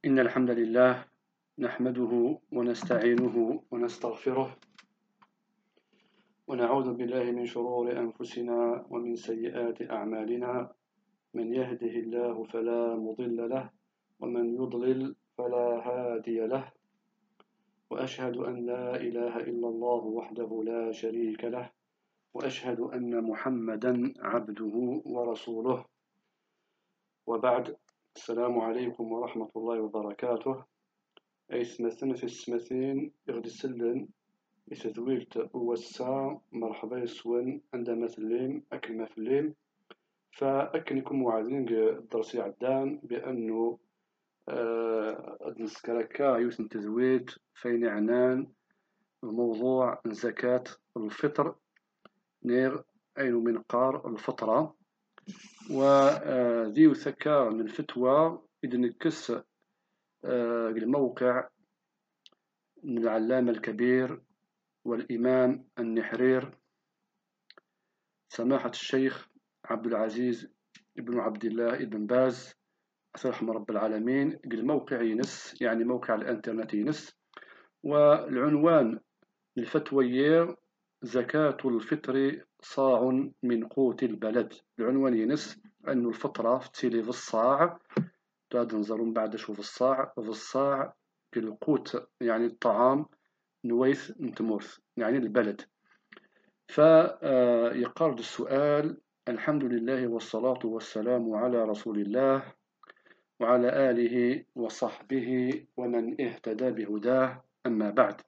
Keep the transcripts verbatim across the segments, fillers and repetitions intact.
إن الحمد لله نحمده ونستعينه ونستغفره ونعوذ بالله من شرور أنفسنا ومن سيئات أعمالنا. من يهده الله فلا مضل له ومن يضلل فلا هادي له، وأشهد أن لا إله إلا الله وحده لا شريك له، وأشهد أن محمدا عبده ورسوله. وبعد، السلام عليكم ورحمة الله وبركاته. أي سمثن في السمثين إغدسلن يتذويلت وسا مرحبا يسون عندما تلين أكل ما في الليل. فأكنكم وعدين الدرسي عدان بأنه آه نسكركا يوسن تزويد فين عنان الموضوع زكاة الفطر نير أين من قار الفطرة. وذي ثكا من الفتوى إذن الكس آه الموقع من العلامة الكبير والإمام النحرير سماحة الشيخ عبد العزيز ابن عبد الله ابن باز رحمه رب العالمين. الموقع ينس يعني موقع الانترنت ينس، والعنوان الفتوى زكاة الفطر صاع من قوت البلد. العنوان ينس أن الفطرة تسيلي في الصاع، تاد نزرون بعد شوف الصاع في الصاع القوت يعني الطعام نويث نتمورث يعني البلد. فيقارد السؤال: الحمد لله والصلاة والسلام على رسول الله وعلى آله وصحبه ومن اهتدى بهداه، أما بعد.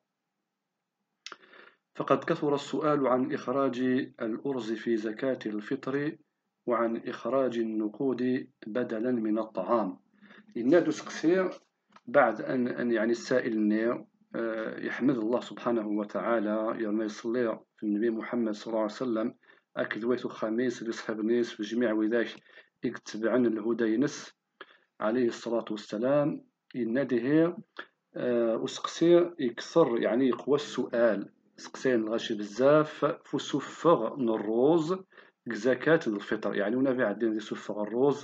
فقد كثر السؤال عن إخراج الأرز في زكاة الفطر وعن إخراج النقود بدلا من الطعام. النادس قصير بعد أن, أن يعني السائل النير يحمد الله سبحانه وتعالى يرمي يصلي في النبي محمد صلى الله عليه وسلم أكدويت خميس لصحب نيس في جميع وذاك يكتب عن الهدى ينس عليه الصلاة والسلام. يناده أسقسي يكثر يعني يقوى السؤال سقسين الغاشي بزاف فسفغ من الروز زكاة الفطر، يعني ونبي عدين يسفغ الروز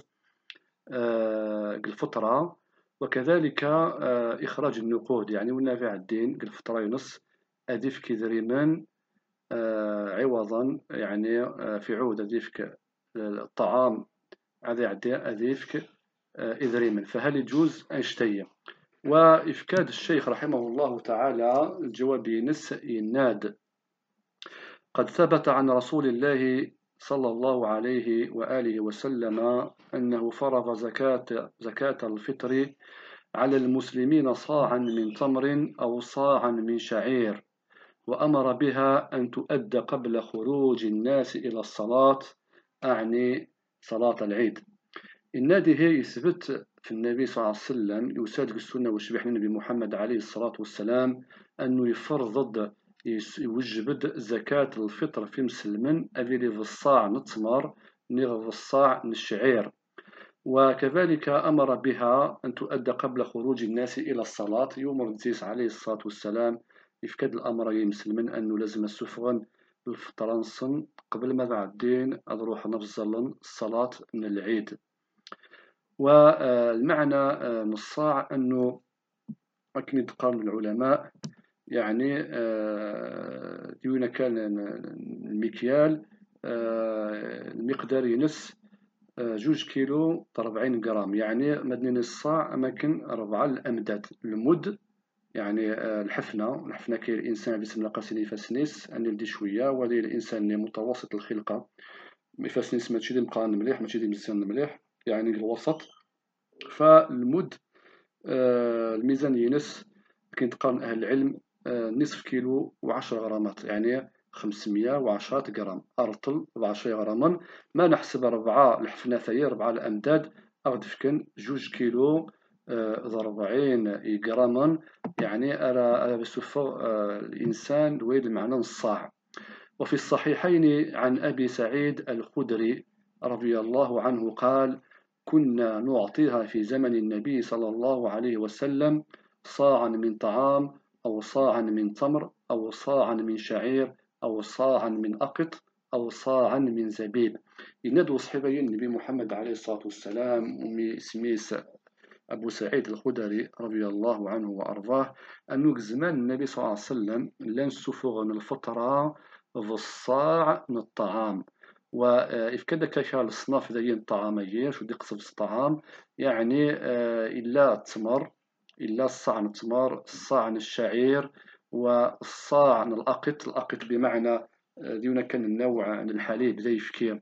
الفطرة، وكذلك إخراج النقود يعني ونافع الدين الفطرة ينص أديف كذريمان عوضا يعني في عود أديفك الطعام عذي عدي أديفك إذريما، فهل يجوز أشتي؟ وإفكاد الشيخ رحمه الله تعالى الجواب ينس يناد: قد ثبت عن رسول الله صلى الله عليه وآله وسلم أنه فرض زكاة زكاة الفطر على المسلمين صاعا من تمر أو صاعا من شعير، وأمر بها أن تؤدى قبل خروج الناس إلى الصلاة، أعني صلاة العيد. النادي يثبت في النبي صلى الله عليه وسلم يصادق السنة وشبح النبي محمد عليه الصلاة والسلام أنه يفرض يوجبد زكاة الفطر في مسلمين أبيلي في الصاع نتمر نغ في الصاع الشعير، وكذلك أمر بها أن تؤدى قبل خروج الناس إلى الصلاة. يوم الرئيس عليه الصلاة والسلام يفكد الأمر يمسلمين أنه لازم السفغن الفطر نصن قبل ما بعدين أروح نفصل الصلاة من العيد. والمعنى من الصاع أنه أكن يتقال العلماء يعني ديونا كان المكيال المقدار ينس جوج كيلو أربعين جرام، يعني مدنين الصاع أماكن أربعة الأمداد المد، يعني الحفنة الحفنة كي الإنسان بسم الله قاسيني فاسنيس أن يلدي شوية، ولي الإنسان متوسط الخلقة مفاسنيس ماشي دي مقارن مليح ماشي دي مزيان مليح يعني الوسط. فالمد آه الميزان ينس كاين تقارن أهل العلم آه نصف كيلو وعشر غرامات، يعني خمسمية وعشرة غرام أرطل بعشرة غراما. ما نحسب أربعة الحفناثية أربعة الأمداد أغد فكن جوج كيلو آه أربعين غراما، يعني أرى أرى بسفر آه الإنسان ويد معنى الصاع. وفي الصحيحين عن أبي سعيد الخدري رضي الله عنه قال: كنا نعطيها في زمن النبي صلى الله عليه وسلم صاعا من طعام أو صاعا من تمر أو صاعا من شعير أو صاعا من أقط أو صاعا من زبيب. يندو صحيبي النبي محمد عليه الصلاة والسلام أمي سميس أبو سعيد الخدري رضي الله عنه وأرضاه أنه زمان النبي صلى الله عليه وسلم لان سفغ من الفطرة في الصاع من الطعام. وإذ كذا كيف الصناف ذي الطعامية شو دي قصب الطعام، يعني آه، إلا التمر، إلا الصاع من التمر، الصاع من الشعير، والصاع من الأقط. الأقط بمعنى آه، ديونا كان النوع من الحليب زي فكي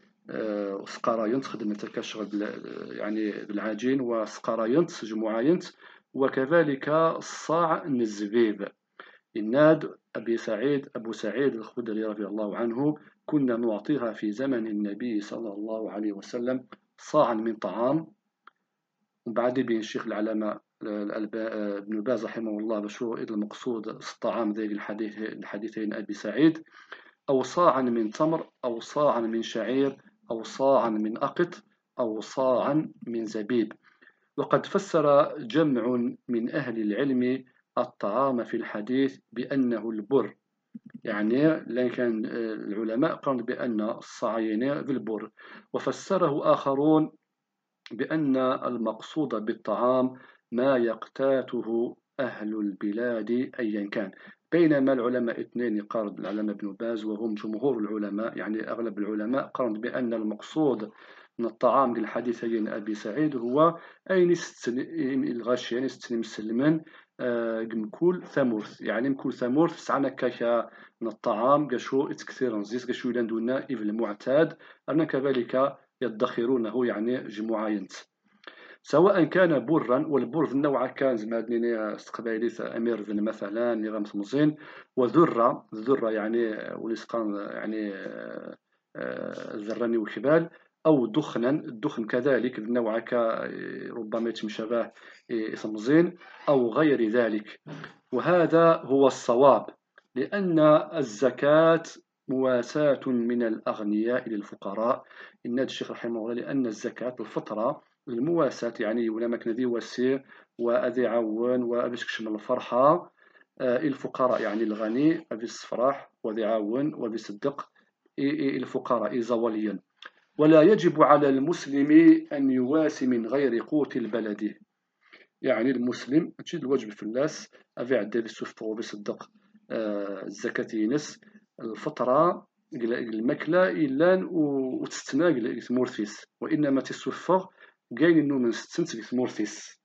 وسقراينت خدمت كشغل بال- يعني بالعجين وسقراينت جمعاينت. وكذلك الصاع من الزبيب. إناد أبي سعيد أبو سعيد الخدري رضي الله عنه كنا نعطيها في زمن النبي صلى الله عليه وسلم صاعا من طعام. ومن بعد بين الشيخ العلامة الألبا- ابن باز رحمه الله بشو المقصود الطعام ذي الحديث الحديثين أبي سعيد، أو صاعا من تمر، أو صاعا من شعير، أو صاعا من أقط، أو صاعا من زبيب. وقد فسر جمع من أهل العلم الطعام في الحديث بأنه البر، يعني لأن كان العلماء قالوا بأن الصاعين بالبر. وفسره آخرون بأن المقصود بالطعام ما يقتاته أهل البلاد أيا كان. بينما العلماء اثنين قال العلماء ابن باز وهم جمهور العلماء، يعني أغلب العلماء قالوا بأن المقصود من الطعام للحديثين أبي سعيد هو أين الغاشي، يعني ستني مسلمان مكول ثمورث، يعني مكول ثمورث سعنا كاكا من الطعام قشو اتكثير نزيز قشو لندونا إذ المعتاد أن كذلك يدخرونه يعني جمعاينت. سواء كان برا، والبر النوع كان زمادني استقبالي امير ذن مثلا نظام مزين، وذره الذره يعني ولسقان يعني آه، آه، الذراني والكبال، او دخنا الدخن كذلك النوع ك ربما يتم شبه اسم مزين او غير ذلك. وهذا هو الصواب، لأن الزكاة مواساة من الأغنياء للفقراء. إن الشيخ رحمه الله لأن الزكاة الفطرة المواساة، يعني ولا مكن ذي وسير وأذي عون وأبيش كشم الفرحة آه، الفقراء، يعني الغني أبي الصفراح وذي عون وأبي صدق الفقراء زوليا. ولا يجب على المسلم أن يواسي من غير قوت البلد، يعني المسلم تشد الواجب في الناس أفي عدي بالسفر وبيصدق آه، الزكاة ينس الفطرة المكلة إلا وتستنا مورثيس، وإنما تسفر قاين إنه من ستنت مورثيس.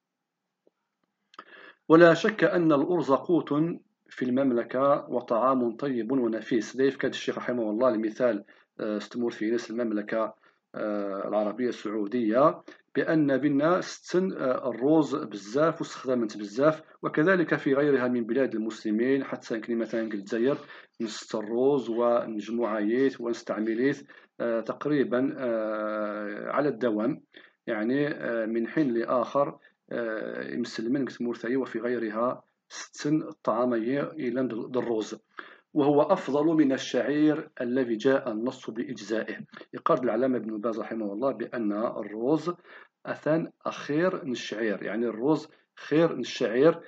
ولا شك أن الأرز قوت في المملكة وطعام طيب ونفيس. دايف كاد الشيخ رحمه الله المثال استمر في نفس المملكة آه، العربية السعودية بأن بنا ستن آه، الروز بزاف واستخدامت بزاف، وكذلك في غيرها من بلاد المسلمين، حتى يمكن مثلا الجزائر نست الروز ونجموعيت ونستعمليت آه، تقريبا آه، على الدوام، يعني آه، من حين لآخر مسلمين كتمورثي وفي غيرها ستن الطعامية إلى الروز، وهو أفضل من الشعير الذي جاء النص بإجزائه. يقال العلامة ابن باز رحمه الله بأن الروز أثان أخير من الشعير، يعني الروز خير من الشعير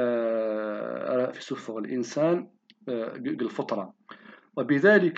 آه، في سفر الإنسان بالفطرة. وبذلك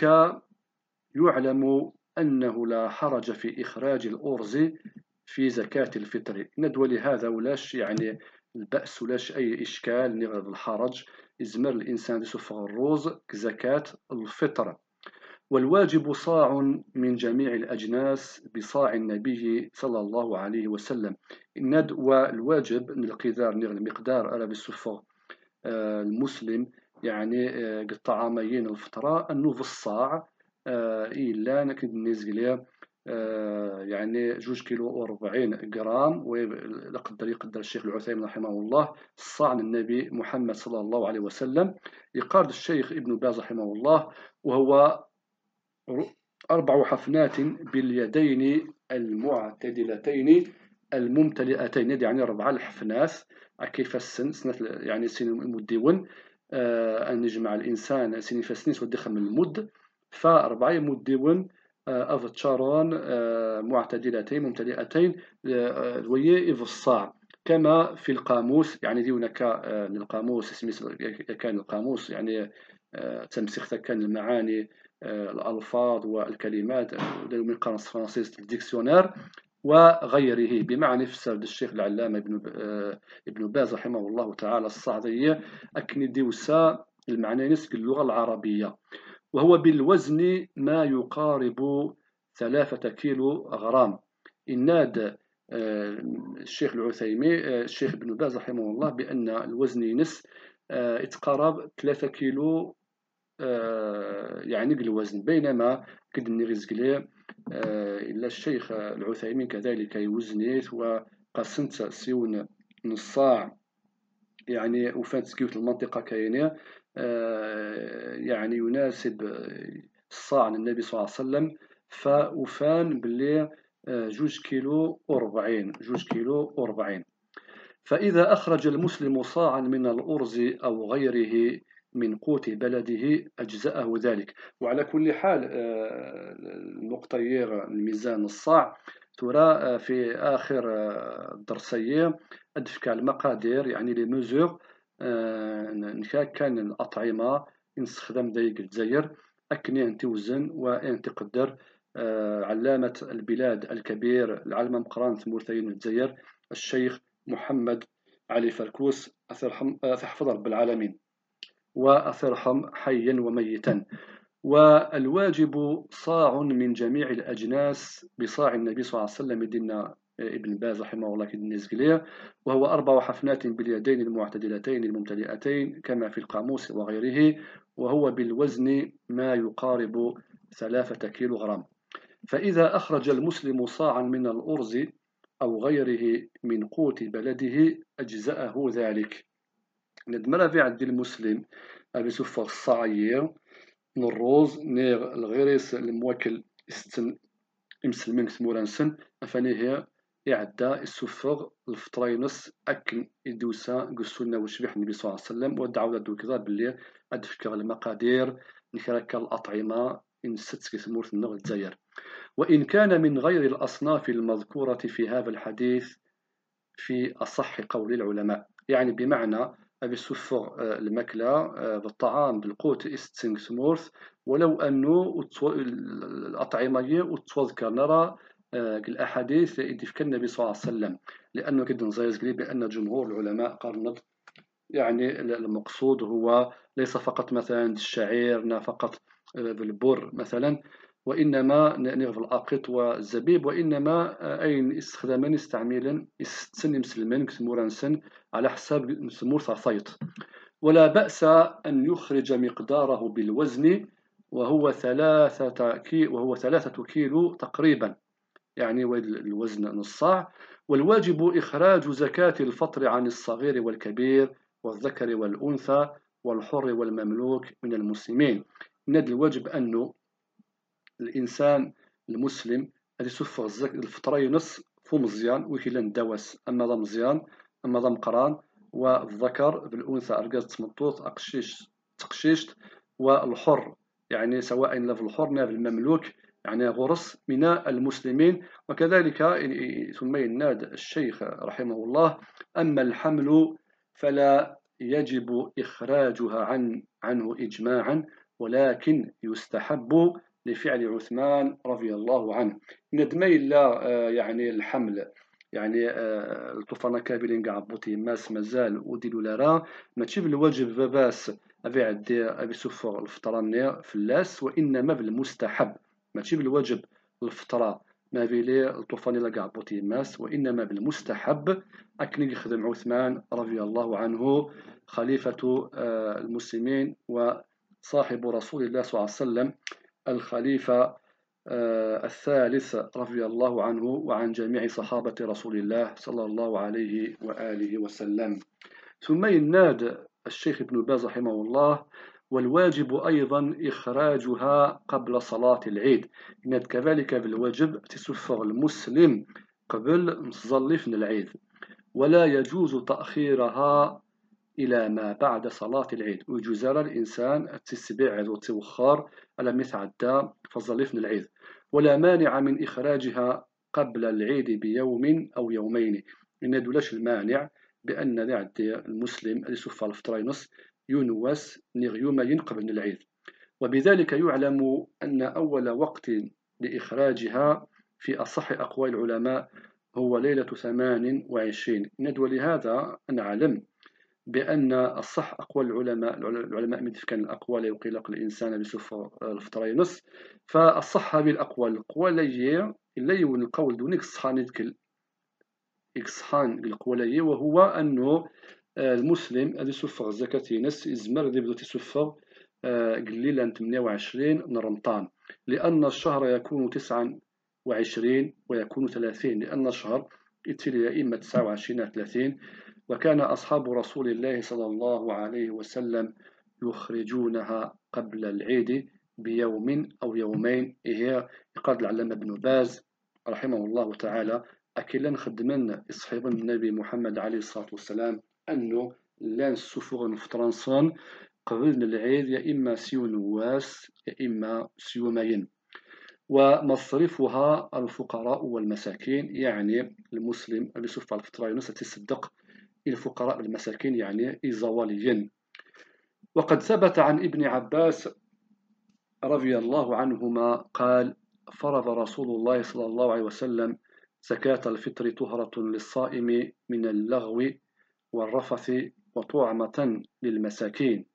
يعلم أنه لا حرج في إخراج الأرز في زكاة الفطر. ندوى لهذا ولاش يعني البأس ولاش أي إشكال نغض الحرج إزمر الإنسان يسفغ الروز كزكاة الفطر. والواجب صاع من جميع الأجناس بصاع النبي صلى الله عليه وسلم. ندوى الواجب القدار نغ المقدار ألا بالسفغ آه، المسلم، يعني آه، الطعاميين الفطرة أنه في الصاع آه، إلا نكد نزقليه آه، يعني جوج كيلو وربعين جرام، ويقدر يقدر الشيخ العثيمين رحمه الله الصاع النبي محمد صلى الله عليه وسلم. يقال الشيخ ابن باز رحمه الله وهو أربع حفنات باليدين المعتدلتين الممتلئتين، يعني أربع الحفنات كيف السن سنة يعني سن المدون آه أن يجمع الإنسان سن فسنين ودخل من المد فأربعة مدون آه أفتشارون آه معتدلتين ممتلئتين آه وهي إذ الصاع كما في القاموس، يعني دي هناك آه القاموس اسمه كان القاموس يعني آه تمسيخ كان المعاني الألفاظ والكلمات من قاموس فرنسيس الديكسيونير وغيره، بمعنى في الشيخ العلامة ابن ابن باز رحمه الله تعالى الصعدية أكن ديوسا المعنى نسك اللغة العربية، وهو بالوزن ما يقارب ثلاثة كيلو غرام. إناد الشيخ العثيمي الشيخ ابن باز رحمه الله بأن الوزن ينس يتقارب ثلاثة كيلو يعني بالوزن، بينما كدني رزق ليه إلا الشيخ العثيمين كذلك يوزنيت وقسنت سيون نصاع يعني وفات سكيوت المنطقة كاينة يعني يناسب الصاع للنبي صلى الله عليه وسلم، فوفان باللي جوج كيلو وربعين جوج كيلو وربعين. فإذا أخرج المسلم صاعا من الأرز أو غيره من قوت بلده أجزأه ذلك. وعلى كل حال المقطير الميزان الصاع ترى في آخر الدرسية أدفك المقادير يعني لي مزور كان الأطعمة نستخدم دايق الجزائر أكني أن توزن وأن تقدر. علامة البلاد الكبير العلم مقران ثمورتين الجزائر الشيخ محمد علي فركوس أثحفظ رب العالمين وأثرحم حيا وميتا. والواجب صاع من جميع الأجناس بصاع النبي صلى الله عليه وسلم دينا ابن باز رحمه الله كدنيزقليه، وهو أربع حفنات باليدين المعتدلتين الممتلئتين كما في القاموس وغيره، وهو بالوزن ما يقارب ثلاثة كيلو غرام. فإذا أخرج المسلم صاعا من الأرز أو غيره من قوت بلده أجزأه ذلك. ندمر في عند المسلم أبي سفر الصاعية من الروز نيغ الغيريس الموكل استن مسلمين ثمورانسن أفنيه يعدى السفر الفطرينس أكن إدوسا قسونا وشبح النبي صلى الله عليه وسلم ودعوة دو كذا باللي أدفكر المقادير نكرك الأطعمة إن ستسكي ثمورة النغ الجزائر. وإن كان من غير الأصناف المذكورة في هذا الحديث في أصح قول العلماء، يعني بمعنى أبي السفر المكلة بالطعام بالقوت إستنغ سمورث ولو أنه الأطعمة وتذكر نرى الأحاديث اللي في النبي صلى الله عليه وسلم، لأنه كده نزايز قريب بأن جمهور العلماء قرنت يعني المقصود هو ليس فقط مثلا الشعير فقط بالبر مثلا، وإنما نغف الأقط والزبيب، وإنما أين استخداما استعمالا استن مسلمين كسمورانسن على حساب سمور ثاثيط. ولا بأس أن يخرج مقداره بالوزن وهو ثلاثة كي وهو ثلاثة كيلو تقريبا، يعني الوزن نصاع. والواجب إخراج زكاة الفطر عن الصغير والكبير والذكر والأنثى والحر والمملوك من المسلمين. ند الواجب أنه الإنسان المسلم هذه سفر الفطرة ينص فو مزيان وكيلان دواس أما ذا مزيان أما ذا مقران والذكر بالأنثى أرقاز تمطوط أقشيش تقشيشت والحر يعني سواء لف الحر ناف المملوك يعني غرس من المسلمين. وكذلك ثم يناد الشيخ رحمه الله أما الحمل فلا يجب إخراجها عن عنه إجماعا ولكن يستحب لفعل عثمان رضي الله عنه. ندمي لا يعني الحمل يعني الطوفان كابلين قاع بوتي ماس مازال وديلو لارا ما تشوف الواجب باباس أبي عدي أبي سفر الفطرانية في اللاس، وإنما بالمستحب ما تشوف الواجب الفطرة ما بيلي الطوفان لا قاع بوتي ماس، وإنما بالمستحب أكن يخدم عثمان رضي الله عنه خليفة المسلمين وصاحب رسول الله صلى الله عليه وسلم الخليفة الثالث رضي الله عنه وعن جميع صحابة رسول الله صلى الله عليه وآله وسلم. ثم يناد الشيخ ابن باز رحمه الله والواجب أيضا إخراجها قبل صلاة العيد. يناد كذلك بالواجب تسفر المسلم قبل نصلي العيد، ولا يجوز تأخيرها إلى ما بعد صلاة العيد، ويجوز الإنسان التسبيع والتوخار على متعدى فظليفن العيد، ولا مانع من إخراجها قبل العيد بيوم أو يومين. إن دولاش المانع بأن المسلم اللي سوف الفطرينص ينوس نغيوم قبل العيد. وبذلك يعلم أن أول وقت لإخراجها في أصح أقوال العلماء هو ليلة ثمان وعشرين. ولهذا نعلم بأن الصح أقوال العلماء العلماء من كان الأقوال يقلق الإنسان بسفر الفطر ينص، فالصح هذه الأقوال القوال اللي يون القول دونك الصحان يتكل إكسحان القولي، وهو أنه المسلم هذا يسفر الزكاة ينس إزمر ذي بدو تسفر قليلا ثمانية وعشرين من رمضان، لأن الشهر يكون تسعة وعشرين ويكون ثلاثين، لأن الشهر يتلي إما تسعة وعشرين ثلاثين. وكان أصحاب رسول الله صلى الله عليه وسلم يخرجونها قبل العيد بيوم أو يومين. هي يقال العلامة ابن باز رحمه الله تعالى أكيلا نخدمن إصحاب النبي محمد عليه الصلاة والسلام أنه لان السفر في فرنسا قبل العيد يا إما سيو نواس يا إما سيو ماين، ومصرفها الفقراء والمساكين، يعني المسلم اللي سوف على الفطرة ينص تصدق الفقراء والمساكين يعني إزواليين. وقد ثبت عن ابن عباس رضي الله عنهما قال: فرض رسول الله صلى الله عليه وسلم زكاة الفطر طهرة للصائم من اللغو والرفث وطعمة للمساكين،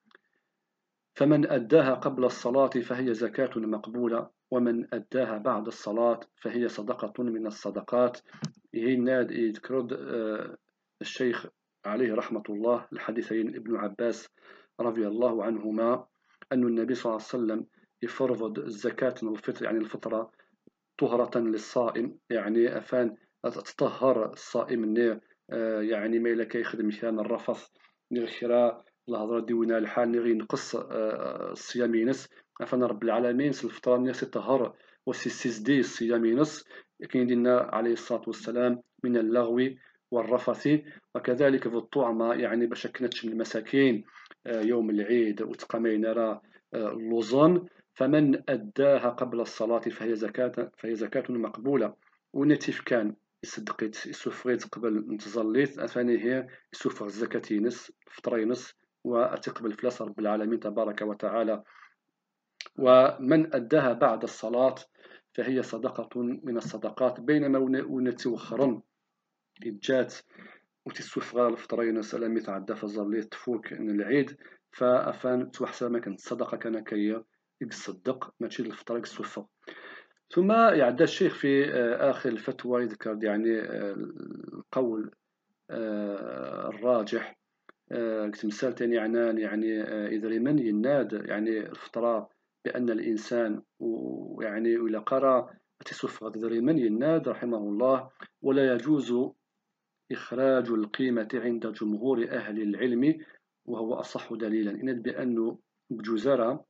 فمن أداها قبل الصلاة فهي زكاة مقبولة، ومن أداها بعد الصلاة فهي صدقة من الصدقات. يناد يذكر الشيخ عليه رحمة الله الحديثين ابن عباس رضي الله عنهما أن النبي صلى الله عليه وسلم يفرض الزكاة من الفطر، يعني الفطرة طهرة للصائم، يعني أفان تطهر الصائم يعني ما إلا كيخدم كان الرفث نغخرا الهضرة ديونا الحال نغي نقص الصيام ينس أفان رب العالمين الفطرة نغسي طهر وسيسدي الصيام ينس كاين دينا عليه الصلاة والسلام من اللغو والرفث. وكذلك في الطعمة يعني باش كنتش من المساكين يوم العيد وتقامين راه اللوزون، فمن أداها قبل الصلاة فهي زكاة فهي زكاة مقبولة. ونتيف كان يصدقيت يسوفريت قبل نتزليت أثاني هي يسوفر الزكاة ينس فطر ينس وتقبل فلاس رب العالمين تبارك وتعالى. ومن أداها بعد الصلاة فهي صدقة من الصدقات، بينما ونتوخرا جات وتسوفغا الفطر ينس لم يتعدى فزليت تفوك من العيد، فأفان توحسا ما كانت الصدقة كان كي يصدق ماشي الفطر يسوفغ. ثم يعد الشيخ في آخر الفتوى يذكر يعني القول الراجح كتمثال تاني عنان يعني إذا من يناد يعني الفطرة بأن الإنسان ويعني إلى قرى تسوف غير من يناد رحمه الله: ولا يجوز إخراج القيمة عند جمهور أهل العلم، وهو أصح دليلا. إن بأنه بجزرة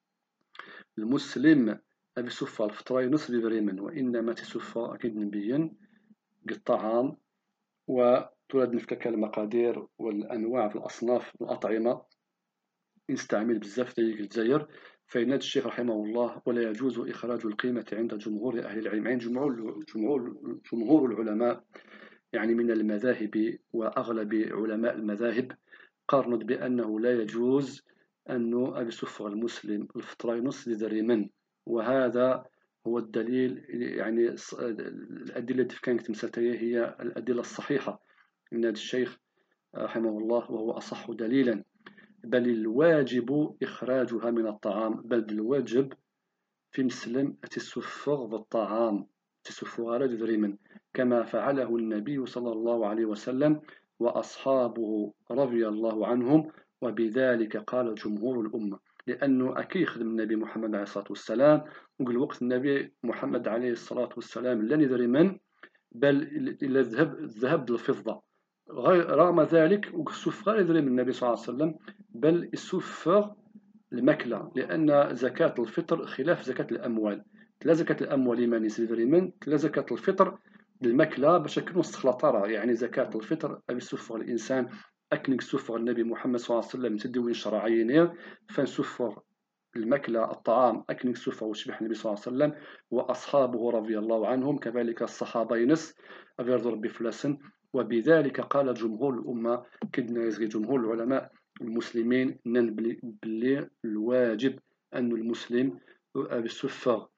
المسلم أبي سفة الفطرة ينص بريمن، وإنما تسفة أكيد نبيا بالطعام، وتولد نفكك المقادير والأنواع في الأصناف الأطعمة نستعمل بزاف في الجزائر. فإن الشيخ رحمه الله: ولا يجوز إخراج القيمة عند جمهور أهل العلم، يعني جمهور جمهور جمهور العلماء يعني من المذاهب وأغلب علماء المذاهب قارنت بأنه لا يجوز أنه يسفر المسلم الفطرة ينص لذريمن، وهذا هو الدليل. يعني الأدلة التي كانت تمثلتها هي الأدلة الصحيحة من هذا الشيخ رحمه الله، وهو أصح دليلا. بل الواجب إخراجها من الطعام، بل الواجب في مسلم تسفغ بالطعام تسفغ على ذريمن، كما فعله النبي صلى الله عليه وسلم وأصحابه رضي الله عنهم، وبذلك قال جمهور الأمة. لأنه أكيد خدم النبي محمد عليه الصلاة والسلام، وقال وقت النبي محمد عليه الصلاة والسلام لن يذريمن، بل إلى الذهب الذهب الفضة. رغم ذلك السفغ يذريم النبي صلى الله عليه وسلم، بل السفغ المكلة، لأن زكاة الفطر خلاف زكاة الأموال. لا زكاة الأموال لمن يسير من، لا زكاة الفطر المكلة بشكل مستخلطة. يعني زكاة الفطر أبي سفر الإنسان أكنك سفر النبي محمد صلى الله عليه وسلم تدوين شرعيين، فنسفر المكلة الطعام أكنك سفر وشبح النبي صلى الله عليه وسلم وأصحابه رضي الله عنهم، كذلك الصحابة ينس أبي ربي فلسن. وبذلك قال جمهور الأمة، كدنا يزغي جمهور العلماء المسلمين ننبلي باللي الواجب أن المسلم بالسفر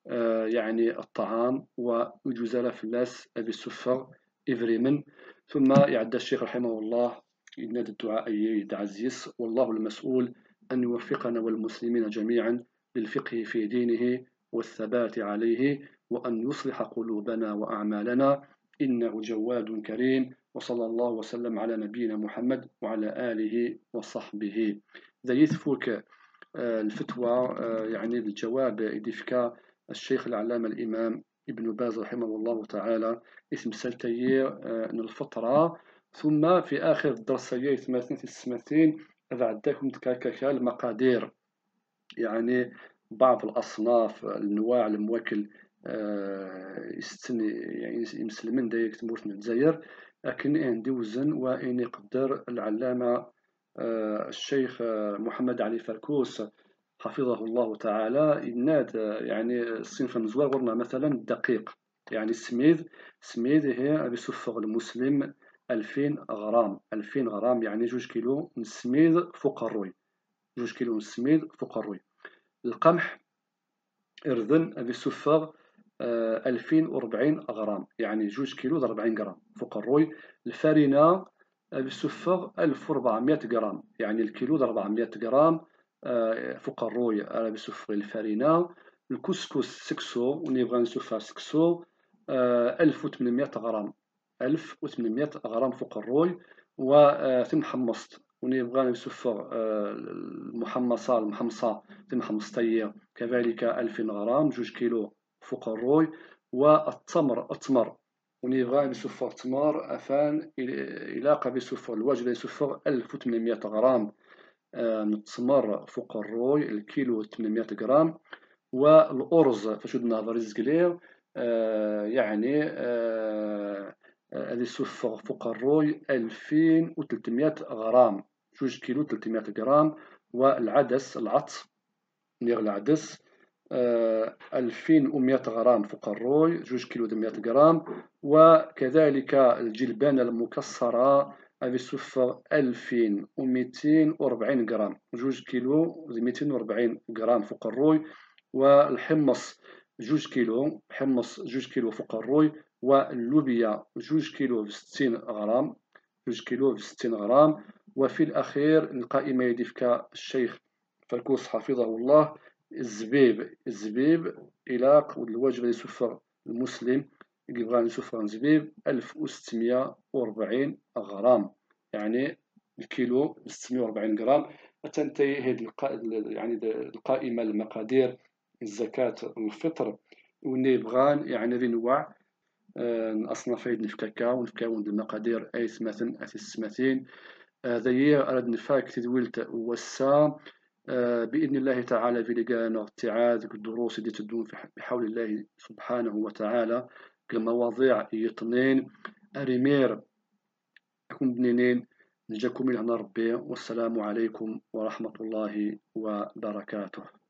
يعني الطعام ويجوز له فلاس أبي السفر إفريمن. ثم يعد الشيخ رحمه الله ينادي الدعاء يدعزيس والله المسؤول أن يوفقنا والمسلمين جميعا للفقه في دينه والثبات عليه، وأن يصلح قلوبنا وأعمالنا، إنه جواد كريم. وصلى الله وسلم على نبينا محمد وعلى آله وصحبه. زيث فوك الفتوى يعني الجواب إدفكا الشيخ العلامة الإمام ابن باز رحمه الله تعالى اسم سلتي من الفطرة. ثم في آخر الدرسية ثمانية السماتين أبعدكم تكاكا المقادير، يعني بعض الأصناف الأنواع المواكل يستن يعني يمسلمن دايك تمورت من الجزائر، لكن عندي وزن وإن يقدر العلامة الشيخ محمد علي فركوس حفظه الله تعالى إناد يعني الصنف مزواغرنا مثلا الدقيق، يعني السميد سميد هي بصفة المسلم ألفين غرام، ألفين غرام يعني جوج كيلو من السميد فوق الروي، جوج كيلو من السميد فوق الروي. القمح إرذن بصفة ألفين وربعين غرام، يعني جوج كيلو د ربعين غرام فوق الروي. الفارينة بصفة ألف وربعمية غرام، يعني الكيلو د ربعمية غرام فوق الروي بصفة الفارينة. الكسكس سكسو ونبغى نشوفها سكسو ألف وثمانمية غرام، ألف وثمانمية غرام فوق الروي. وتمحمصت ونبغى نشوفها المحمصة المحمصة تمحمصتية كذلك ألفين غرام، جوج كيلو فوق الروي. والتمر التمر ونبغى نشوفها التمر أفان إلاقة بصفة الوجبة بصفة ألف وثمانمية غرام من التمر فوق الروي، الكيلو ثمانمية غرام. والأرز فاش ودنا بريز كلير يعني هذه الصفة فوق الروي ألفين وثلاثمية غرام، جوج كيلو ثلاثمية غرام. والعدس العطس نيغ العدس ألفين ومية غرام فوق الروي، جوج كيلو مية غرام. وكذلك الجلبانة المكسرة بصفة ألفين ومئتين وأربعين غرام، جوج كيلو مئتين وأربعين غرام فوق الروي. والحمص جوج كيلو حمص جوج كيلو فوق الروي. واللوبيا جوج كيلو بستين غرام، جوج كيلو بستين غرام. وفي الأخير القائمة يدفك الشيخ فركوس حفظه الله الزبيب، الزبيب إلى الوجبة يسفر المسلم يبغى يسفر زبيب ألف وستمية وأربعين غرام، يعني الكيلو ستمية وأربعين غرام. تنتهي هذه يعني القائمة المقادير الزكاة الفطر واللي بغان يعني رنوع أصناف عيد نفكاكا ونفكاون المقادير أي سماثن أثي السماثين. هذا هي أرد نفاك تدويلت وسا بإذن الله تعالى في لقاء اتعاد الدروس اللي تدون بحول الله سبحانه وتعالى كمواضيع يطنين أريمير أكون بنينين نجاكم من ربي. والسلام عليكم ورحمة الله وبركاته.